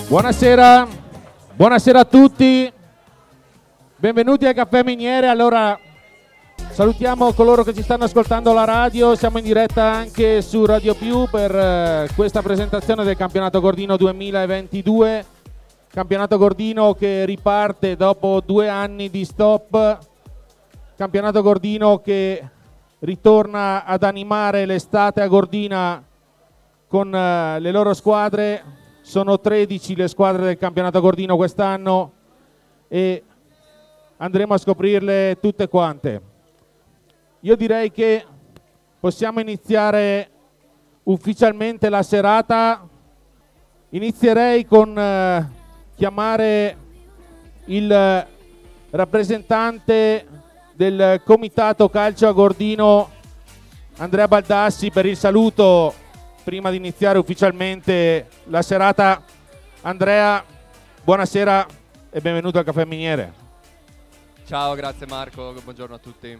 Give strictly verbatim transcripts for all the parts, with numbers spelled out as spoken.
Buonasera, buonasera a tutti, benvenuti al Caffè Miniere. Allora, salutiamo coloro che ci stanno ascoltando alla radio, siamo in diretta anche su Radio Più per eh, questa presentazione del Campionato Gordino duemilaventidue, Campionato Gordino che riparte dopo due anni di stop, Campionato Gordino che ritorna ad animare l'estate a Gordina con eh, le loro squadre. Sono tredici le squadre del Campionato Gordino quest'anno e andremo a scoprirle tutte quante. Io direi che possiamo iniziare ufficialmente la serata. Inizierei con eh, chiamare il rappresentante del Comitato Calcio a Gordino, Andrea Baldassi, per il saluto prima di iniziare ufficialmente la serata. Andrea, buonasera e benvenuto al Caffè Miniere. Ciao, grazie Marco, buongiorno a tutti.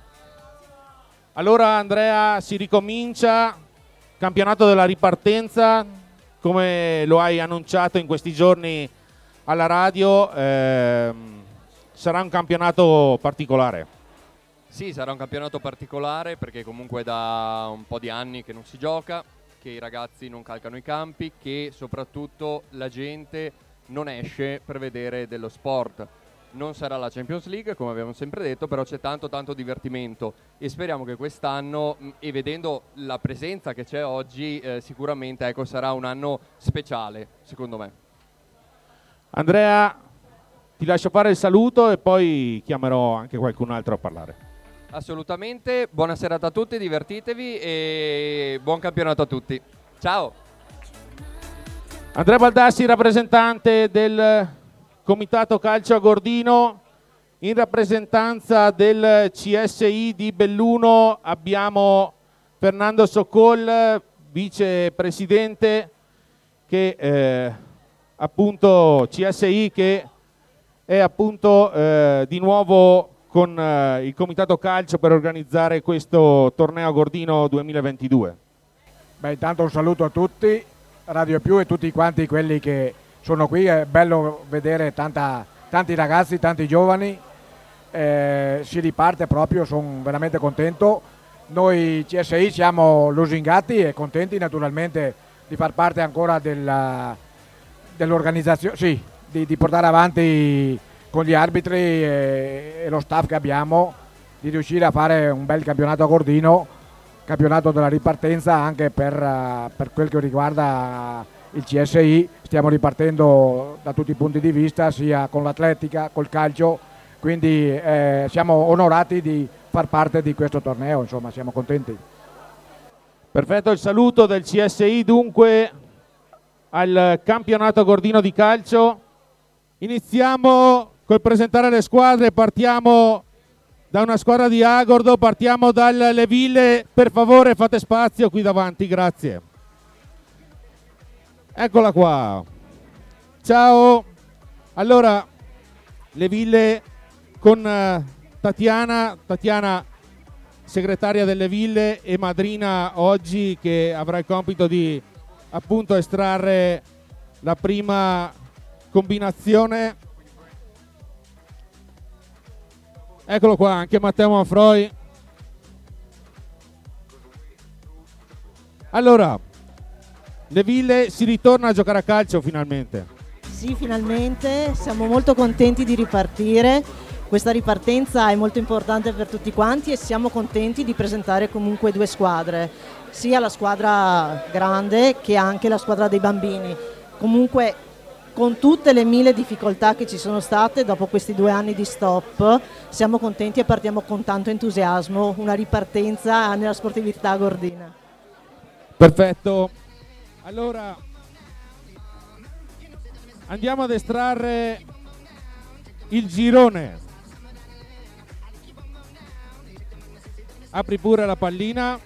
Allora Andrea, si ricomincia, campionato della ripartenza, come lo hai annunciato in questi giorni alla radio, ehm, sarà un campionato particolare. Sì, sarà un campionato particolare perché comunque è da un po' di anni che non si gioca, che i ragazzi non calcano i campi, che soprattutto la gente non esce per vedere dello sport. Non sarà la Champions League, come abbiamo sempre detto, però c'è tanto tanto divertimento e speriamo che quest'anno, e vedendo la presenza che c'è oggi, eh, sicuramente ecco, sarà un anno speciale, secondo me. Andrea, ti lascio fare il saluto e poi chiamerò anche qualcun altro a parlare. Assolutamente, buona serata a tutti, divertitevi e buon campionato a tutti. Ciao! Andrea Baldassi, rappresentante del Comitato Calcio a Gordino. In rappresentanza del C S I di Belluno abbiamo Fernando Socol, vicepresidente, che eh, appunto C S I che è appunto eh, di nuovo con eh, il Comitato Calcio per organizzare questo torneo Gordino duemilaventidue. Beh, intanto un saluto a tutti, Radio Più e tutti quanti quelli che sono qui. È bello vedere tanta, tanti ragazzi, tanti giovani, eh, si riparte proprio, sono veramente contento. Noi C S I siamo lusingati e contenti naturalmente di far parte ancora della, dell'organizzazione, sì, di, di portare avanti con gli arbitri e, e lo staff che abbiamo, di riuscire a fare un bel campionato a Gordino, campionato della ripartenza anche per, uh, per quel che riguarda il C S I. Stiamo ripartendo da tutti i punti di vista, sia con l'atletica, col calcio, quindi eh, siamo onorati di far parte di questo torneo, insomma siamo contenti. Perfetto, il saluto del C S I dunque al campionato Gordino di calcio. Iniziamo col presentare le squadre, partiamo da una squadra di Agordo, partiamo dalle Ville. Per favore fate spazio qui davanti, grazie. Eccola qua. Ciao. Allora, le Ville con uh, Tatiana, Tatiana segretaria delle Ville e madrina oggi, che avrà il compito di appunto estrarre la prima combinazione. Eccolo qua, anche Matteo Manfroi. Allora, le Ville si ritorna a giocare a calcio finalmente. Sì, finalmente, siamo molto contenti di ripartire. Questa ripartenza è molto importante per tutti quanti e siamo contenti di presentare comunque due squadre, sia la squadra grande che anche la squadra dei bambini. Comunque, con tutte le mille difficoltà che ci sono state dopo questi due anni di stop, siamo contenti e partiamo con tanto entusiasmo, una ripartenza nella sportività gordina. Perfetto. Allora andiamo ad estrarre il girone. Apri pure la pallina.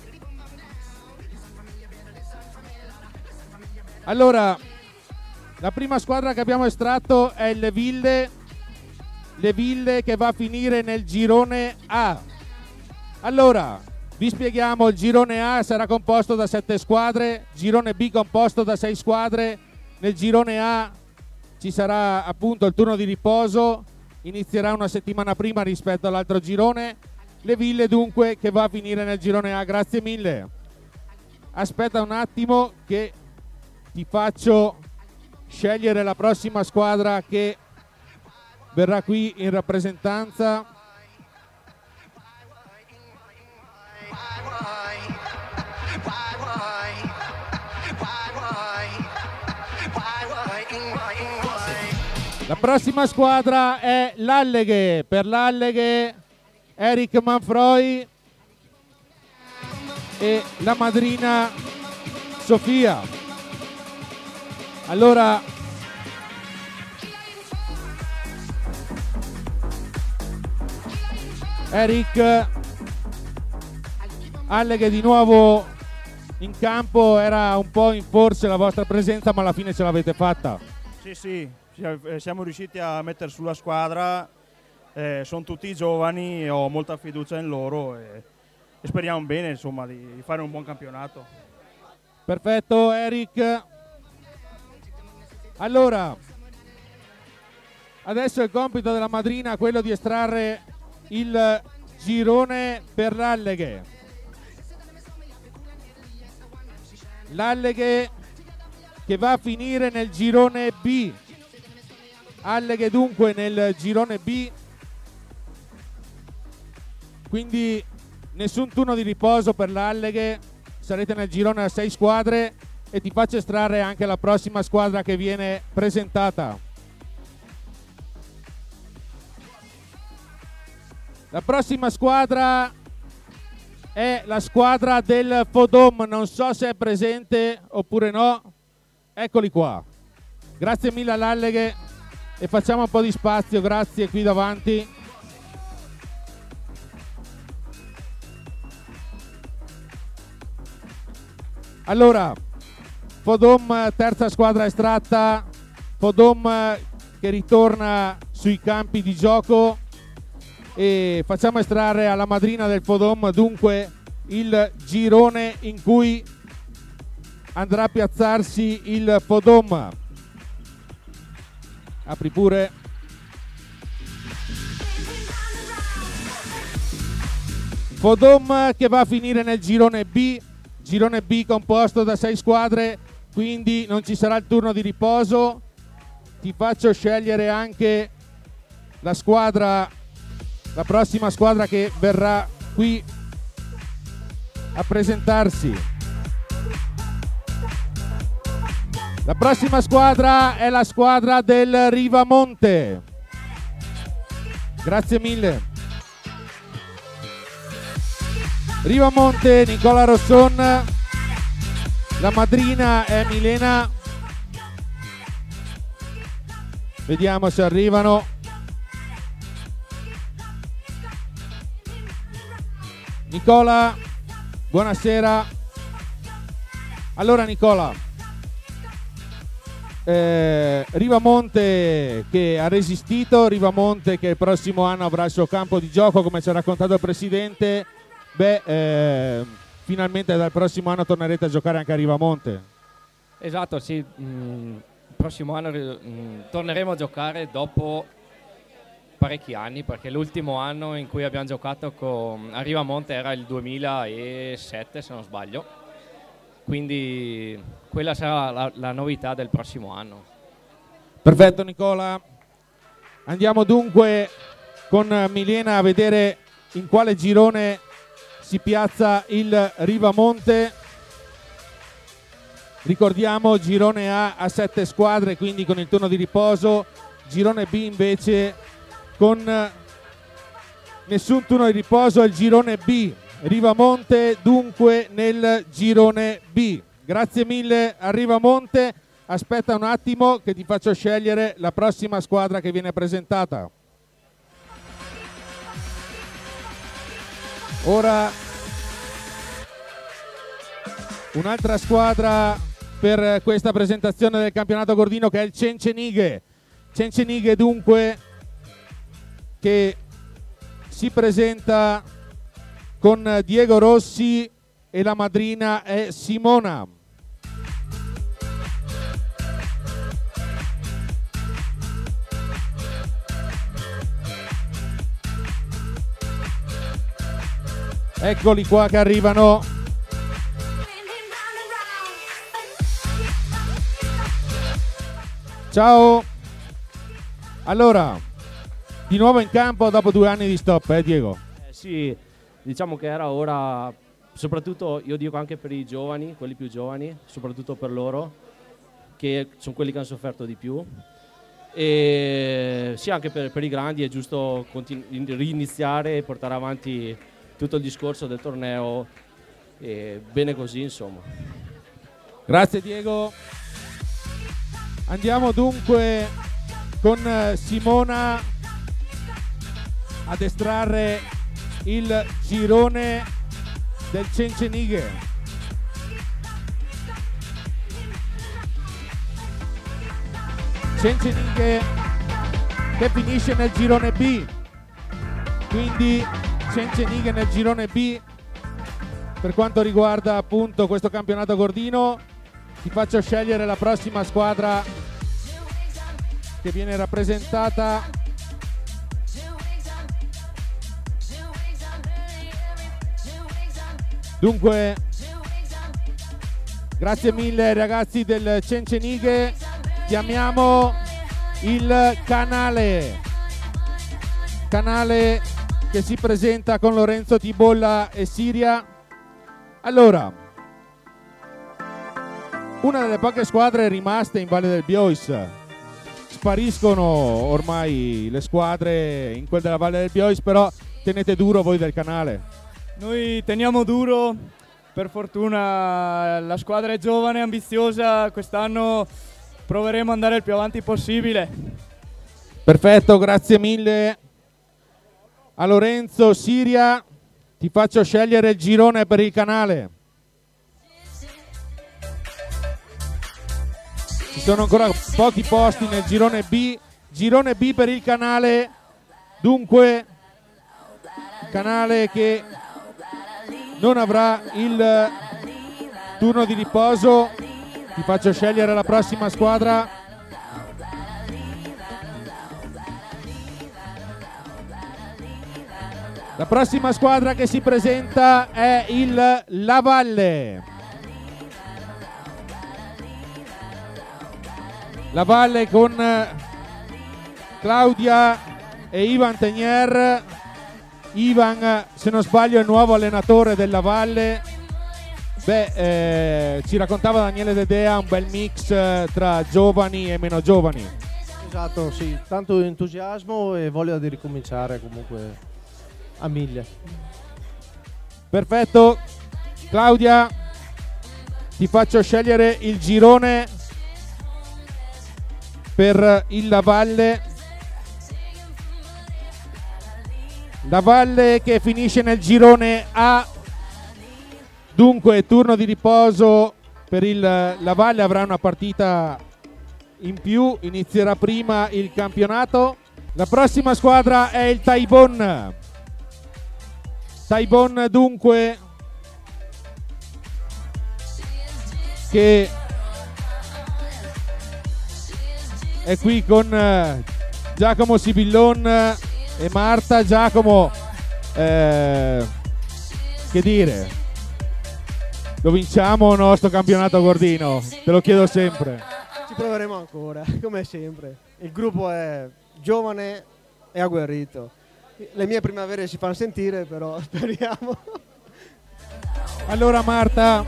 Allora, la prima squadra che abbiamo estratto è le Ville, le Ville che va a finire nel girone A. Allora, vi spieghiamo, il girone A sarà composto da sette squadre, girone B composto da sei squadre. Nel girone A ci sarà appunto il turno di riposo, inizierà una settimana prima rispetto all'altro girone. Le Ville dunque che va a finire nel girone A. Grazie mille. Aspetta un attimo che ti faccio scegliere la prossima squadra che verrà qui in rappresentanza. La prossima squadra è l'Alleghe. Per l'Alleghe Eric Manfroi e la madrina Sofia. Allora Eric, Alleghe di nuovo in campo, era un po' in forse la vostra presenza, ma alla fine ce l'avete fatta. Sì, sì, siamo riusciti a mettere sulla squadra, eh, sono tutti giovani, ho molta fiducia in loro e, e speriamo bene, insomma, di fare un buon campionato. Perfetto Eric. Allora, adesso il compito della madrina è quello di estrarre il girone per l'Alleghe. L'Alleghe che va a finire nel girone B. Alleghe dunque nel girone B, quindi nessun turno di riposo per l'Alleghe, sarete nel girone a sei squadre e ti faccio estrarre anche la prossima squadra che viene presentata. La prossima squadra è la squadra del Fodom, non so se è presente oppure no. Eccoli qua. Grazie mille all'Alleghe e facciamo un po' di spazio, grazie, qui davanti. Allora, Fodom, terza squadra estratta, Fodom che ritorna sui campi di gioco e facciamo estrarre alla madrina del Fodom dunque il girone in cui andrà a piazzarsi il Fodom. Apri pure. Fodom che va a finire nel girone B, girone B composto da sei squadre, quindi non ci sarà il turno di riposo. Ti faccio scegliere anche la squadra, la prossima squadra che verrà qui a presentarsi. La prossima squadra è la squadra del Rivamonte. Grazie mille. Rivamonte, Nicola Rosson, la madrina è Milena. Vediamo se arrivano. Nicola, buonasera. Allora Nicola, eh, Rivamonte che ha resistito, Rivamonte che il prossimo anno avrà il suo campo di gioco, come ci ha raccontato il presidente. Beh, eh, finalmente dal prossimo anno tornerete a giocare anche a Rivamonte. Esatto, sì. Mm, il prossimo anno mm, torneremo a giocare dopo parecchi anni, perché l'ultimo anno in cui abbiamo giocato con a Rivamonte era il duemilasette, se non sbaglio. Quindi quella sarà la, la novità del prossimo anno. Perfetto Nicola. Andiamo dunque con Milena a vedere in quale girone si piazza il Rivamonte. Ricordiamo girone A a sette squadre, quindi con il turno di riposo, girone B invece con nessun turno di riposo, il girone B. Rivamonte dunque nel girone B. Grazie mille a Rivamonte. Aspetta un attimo che ti faccio scegliere la prossima squadra che viene presentata. Ora un'altra squadra per questa presentazione del campionato Gordino che è il Cencenighe. Cencenighe dunque che si presenta con Diego Rossi e la madrina è Simona. Eccoli qua che arrivano. Ciao. Allora, di nuovo in campo dopo due anni di stop, eh Diego? Eh, sì, diciamo che era ora, soprattutto io dico anche per i giovani, quelli più giovani, soprattutto per loro, che sono quelli che hanno sofferto di più. E sì, anche per, per i grandi è giusto continu- riniziare e portare avanti tutto il discorso del torneo, e bene così, insomma. Grazie Diego. Andiamo dunque con Simona ad estrarre il girone del Cencenighe. Cencenighe che finisce nel girone B, quindi Cencenighe nel girone B per quanto riguarda appunto questo campionato gordino. Ti faccio scegliere la prossima squadra che viene rappresentata dunque. Grazie mille ragazzi del Cencenighe. Chiamiamo il canale canale che si presenta con Lorenzo Tibolla e Siria. Allora, una delle poche squadre rimaste in Valle del Biois. Spariscono ormai le squadre in quel della Valle del Biois, però tenete duro voi del canale. Noi teniamo duro, per fortuna la squadra è giovane, ambiziosa, quest'anno proveremo ad andare il più avanti possibile. Perfetto, grazie mille a Lorenzo. Siria, ti faccio scegliere il girone per il canale. Ci sono ancora pochi posti nel girone B. Girone B per il canale. Dunque, canale che non avrà il turno di riposo. Ti faccio scegliere la prossima squadra. La prossima squadra che si presenta è il La Valle. La Valle con Claudia e Ivan Tenier. Ivan, se non sbaglio, è il nuovo allenatore della Valle. Beh, eh, ci raccontava Daniele Dedea un bel mix eh, tra giovani e meno giovani. Esatto, sì, tanto entusiasmo e voglia di ricominciare comunque a mille. Perfetto. Claudia, ti faccio scegliere il girone per il La Valle. La Valle che finisce nel girone A. Dunque turno di riposo per il La Valle, avrà una partita in più, inizierà prima il campionato. La prossima squadra è il Taibon. Taibon dunque che è qui con Giacomo Sibillon e Marta. Giacomo, eh, che dire, lo vinciamo o no sto campionato gordino? Te lo chiedo sempre. Ci proveremo ancora, come sempre. Il gruppo è giovane e agguerrito. Le mie primavere si fanno sentire, però speriamo. Allora Marta,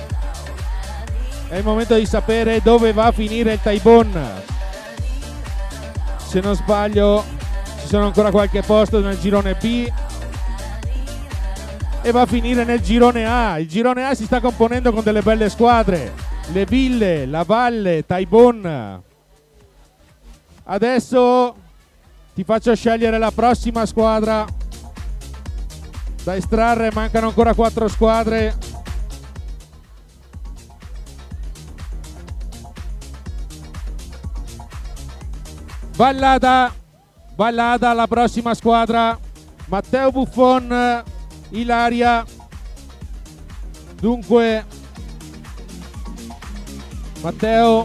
è il momento di sapere dove va a finire il Taibon. Se non sbaglio ci sono ancora qualche posto nel girone B e va a finire nel girone A. Il girone A si sta componendo con delle belle squadre: Le Ville, La Valle, Taibon. Adesso ti faccio scegliere la prossima squadra da estrarre. Mancano ancora quattro squadre. Vallada, Vallada la prossima squadra. Matteo Buffon, Ilaria. Dunque Matteo,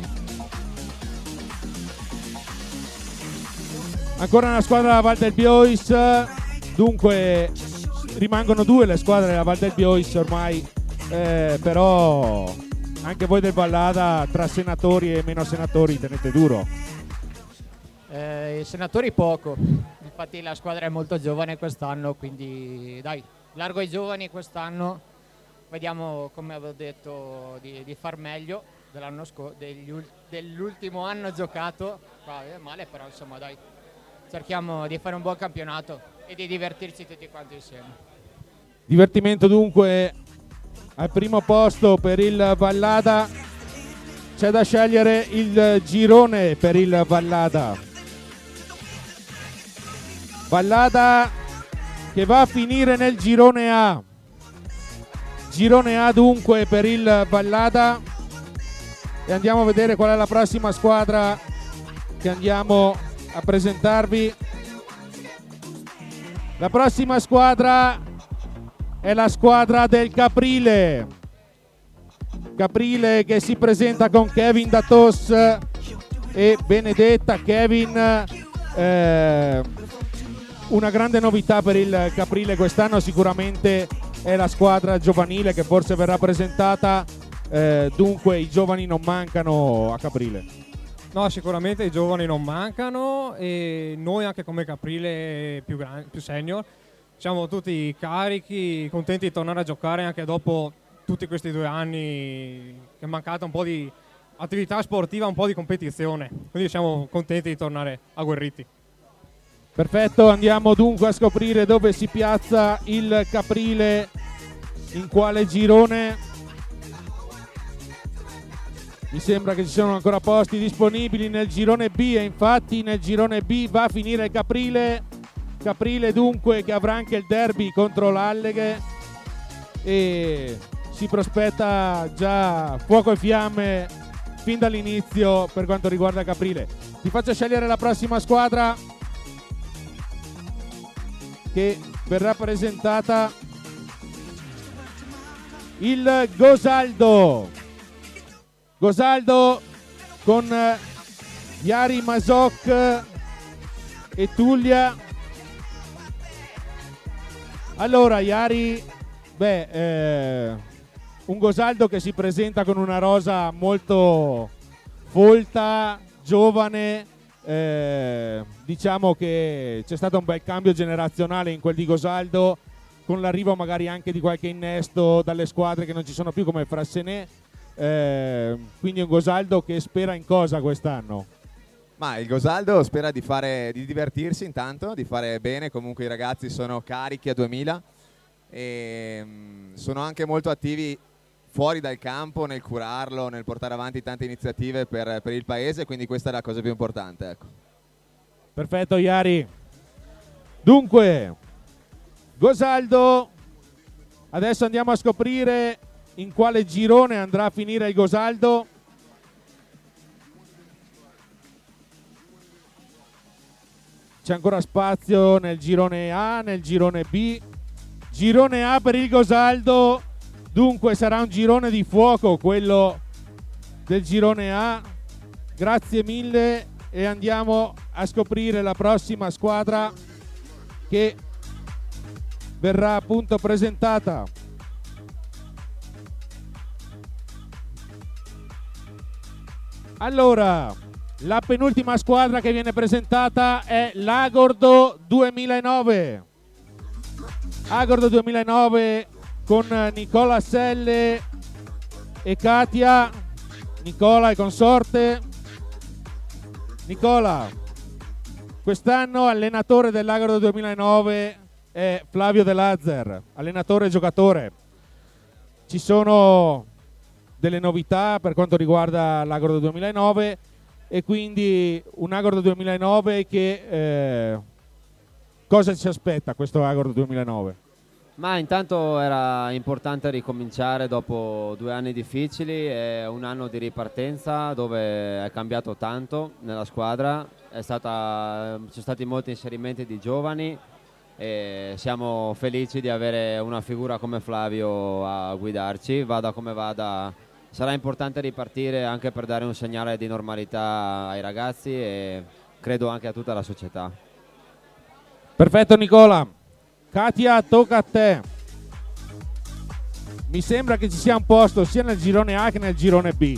ancora una squadra della Val del Biois. Dunque rimangono due le squadre della Val del Biois ormai, eh, però anche voi del Vallada tra senatori e meno senatori tenete duro. Eh, I senatori poco, infatti la squadra è molto giovane quest'anno, quindi dai, largo ai giovani quest'anno, vediamo come avevo detto di, di far meglio dell'anno scorso, dell'ultimo anno giocato, vabbè, male però insomma dai, cerchiamo di fare un buon campionato e di divertirci tutti quanti insieme. Divertimento dunque al primo posto per il Vallada, c'è da scegliere il girone per il Vallada. Vallada che va a finire nel girone A. Girone A dunque per il Vallada e andiamo a vedere qual è la prossima squadra che andiamo a presentarvi. La prossima squadra è la squadra del Caprile. Caprile che si presenta con Kevin Datos e Benedetta. Kevin, eh, una grande novità per il Caprile quest'anno sicuramente è la squadra giovanile che forse verrà presentata, eh, dunque i giovani non mancano a Caprile. No, sicuramente i giovani non mancano e noi anche come Caprile più, gran, più senior siamo tutti carichi, contenti di tornare a giocare anche dopo tutti questi due anni che è mancata un po' di attività sportiva, un po' di competizione, quindi siamo contenti di tornare agguerriti. Perfetto, andiamo dunque a scoprire dove si piazza il Caprile, in quale girone. Mi sembra che ci siano ancora posti disponibili nel girone B e infatti nel girone B va a finire il Caprile. Caprile dunque che avrà anche il derby contro l'Alleghe e si prospetta già fuoco e fiamme fin dall'inizio per quanto riguarda Caprile. Ti faccio scegliere la prossima squadra che verrà presentata, il Gosaldo. Gosaldo con Yari Masok e Tullia. Allora Yari, beh, eh, un Gosaldo che si presenta con una rosa molto folta, giovane. Eh, diciamo che c'è stato un bel cambio generazionale in quel di Gosaldo, con l'arrivo magari anche di qualche innesto dalle squadre che non ci sono più come Frassenè, eh, quindi un Gosaldo che spera in cosa quest'anno? Ma il Gosaldo spera di fare, di divertirsi intanto, di fare bene, comunque i ragazzi sono carichi a duemila e mh, sono anche molto attivi fuori dal campo nel curarlo, nel portare avanti tante iniziative per, per il paese, quindi questa è la cosa più importante, ecco. Perfetto Iari. Dunque Gosaldo, adesso andiamo a scoprire in quale girone andrà a finire il Gosaldo. C'è ancora spazio nel girone A, nel girone B. Girone A per il Gosaldo. Dunque sarà un girone di fuoco quello del girone A. Grazie mille e andiamo a scoprire la prossima squadra che verrà appunto presentata. Allora, la penultima squadra che viene presentata è l'Agordo duemilanove. Agordo duemilanove con Nicola Selle e Katia. Nicola e consorte. Nicola, quest'anno allenatore dell'Agordo duemilanove è Flavio De Lazzer, allenatore e giocatore. Ci sono delle novità per quanto riguarda l'Agordo duemilanove e quindi un Agordo duemilanove che eh, cosa ci aspetta questo Agordo duemilanove? Ma intanto era importante ricominciare dopo due anni difficili, è un anno di ripartenza dove è cambiato tanto nella squadra, è stata, ci sono stati molti inserimenti di giovani e siamo felici di avere una figura come Flavio a guidarci, vada come vada. Sarà importante ripartire anche per dare un segnale di normalità ai ragazzi e credo anche a tutta la società. Perfetto Nicola. Katia, tocca a te. Mi sembra che ci sia un posto sia nel girone A che nel girone B.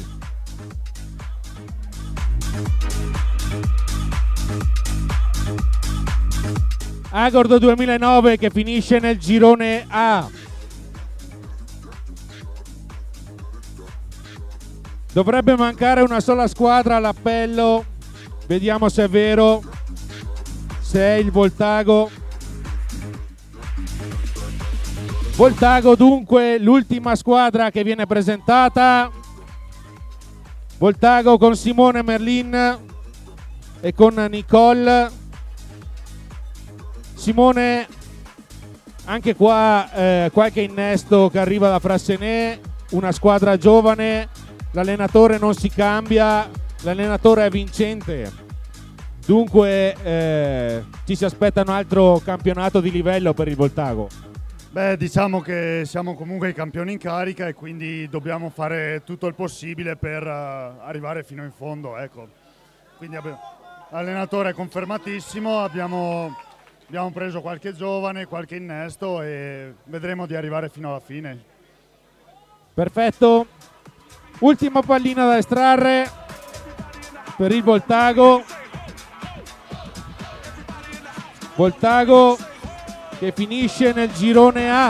Agordo duemilanove che finisce nel girone A. Dovrebbe mancare una sola squadra all'appello. Vediamo se è vero. Se è il Voltago. Voltago dunque l'ultima squadra che viene presentata. Voltago con Simone Merlin e con Nicole. Simone, anche qua eh, qualche innesto che arriva da Frassenè, una squadra giovane, l'allenatore non si cambia, l'allenatore è vincente, dunque eh, ci si aspetta un altro campionato di livello per il Voltago. Beh, diciamo che siamo comunque i campioni in carica e quindi dobbiamo fare tutto il possibile per uh, arrivare fino in fondo, ecco. Quindi abbiamo, l'allenatore è confermatissimo, abbiamo... Abbiamo preso qualche giovane, qualche innesto e vedremo di arrivare fino alla fine. Perfetto. Ultima pallina da estrarre per il Voltago. Voltago che finisce nel girone A.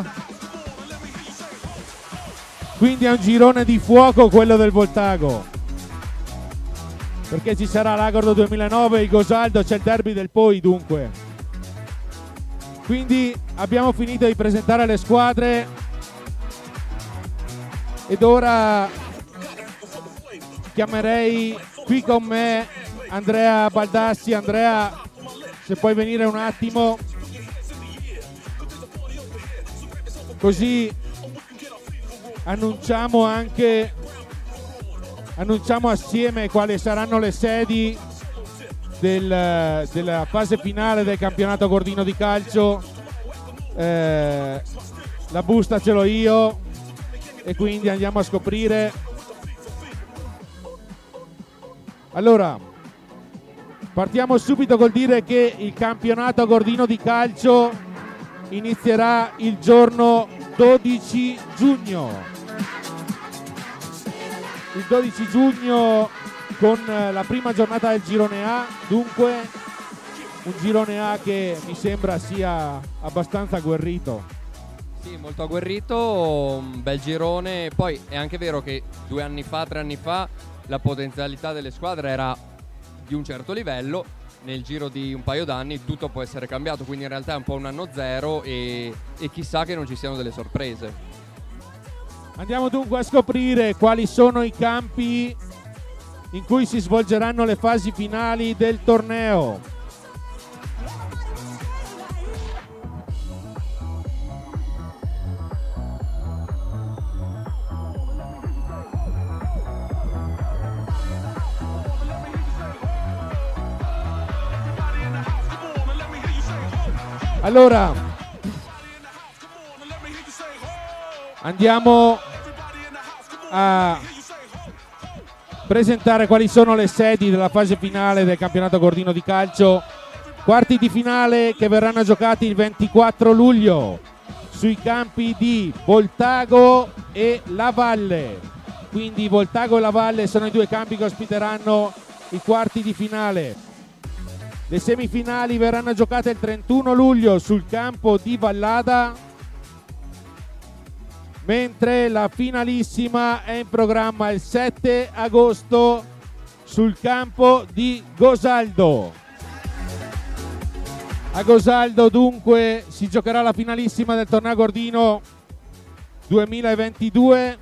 Quindi è un girone di fuoco quello del Voltago. Perché ci sarà l'Agordo duemilanove, il Gosaldo, c'è il derby del Poi dunque. Quindi abbiamo finito di presentare le squadre ed ora chiamerei qui con me Andrea Baldassi. Andrea, se puoi venire un attimo, così annunciamo anche annunciamo assieme quali saranno le sedi Del, della fase finale del campionato Gordino di calcio. Eh, la busta ce l'ho io e quindi andiamo a scoprire. Allora, partiamo subito col dire che il campionato Gordino di calcio inizierà il giorno dodici giugno. Il dodici giugno con la prima giornata del girone A, dunque un girone A che mi sembra sia abbastanza agguerrito. Sì, molto agguerrito, un bel girone. Poi è anche vero che due anni fa, tre anni fa, la potenzialità delle squadre era di un certo livello. Nel giro di un paio d'anni tutto può essere cambiato, quindi in realtà è un po' un anno zero e, e chissà che non ci siano delle sorprese. Andiamo dunque a scoprire quali sono i campi in cui si svolgeranno le fasi finali del torneo. Allora, andiamo a presentare quali sono le sedi della fase finale del campionato Gordino di calcio. Quarti di finale che verranno giocati il ventiquattro luglio sui campi di Voltago e La Valle. Quindi Voltago e La Valle sono i due campi che ospiteranno i quarti di finale. Le semifinali verranno giocate il trentuno luglio sul campo di Vallada, mentre la finalissima è in programma il sette agosto sul campo di Gosaldo. A Gosaldo dunque si giocherà la finalissima del torneo Gordino duemilaventidue.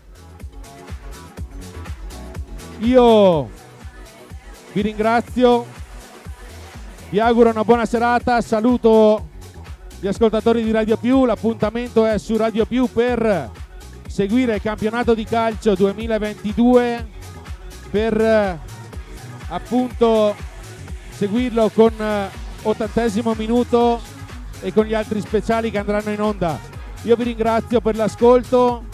Io vi ringrazio, vi auguro una buona serata, saluto gli ascoltatori di Radio Più. L'appuntamento è su Radio Più per seguire il campionato di calcio duemilaventidue, per appunto seguirlo con ottantesimo minuto e con gli altri speciali che andranno in onda. Io vi ringrazio per l'ascolto